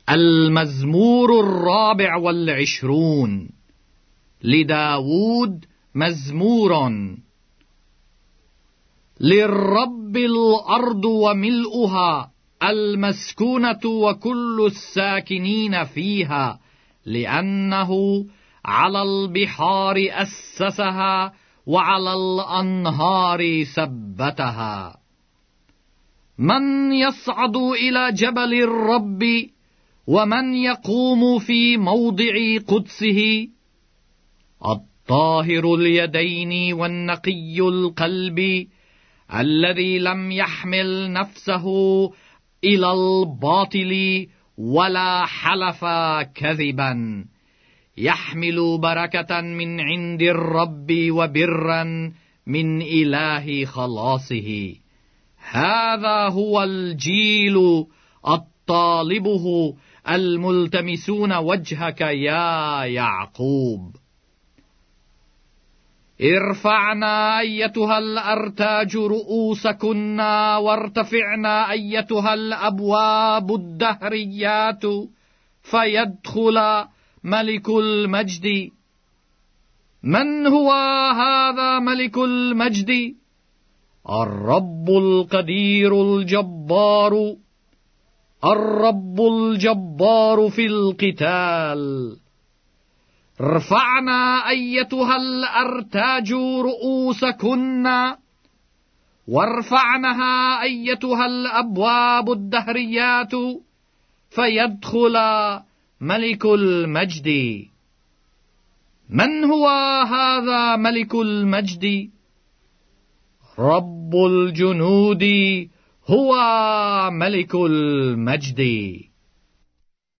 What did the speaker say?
المزمور 24. لداود مزمور. للرب الأرض وملؤها، المسكونة وكل الساكنين فيها، لأنه على البحار أسسها وعلى الأنهار ثبتها. من يصعد إلى جبل الرب، ومن يقوم في موضع قدسه؟ الطاهر اليدين والنقي القلب، الذي لم يحمل نفسه إلى الباطل ولا حلف كذبا، يحمل بركة من عند الرب وبرا من إله خلاصه. هذا هو الجيل الطالبه، الملتمسون وجهك يا يعقوب. ارفعنا أيتها الأرتاج رؤوسكن، وارتفعنا أيتها الأبواب الدهريات، فيدخل ملك المجد. من هو هذا ملك المجد؟ الرب القدير الجبار، الرب الجبار في القتال. ارفعنا أيتها الأرتاج رؤوسكن، وارفعنها أيتها الأبواب الدهريات، فيدخل ملك المجد. من هو هذا ملك المجد؟ رب الجنود هو ملك المجد.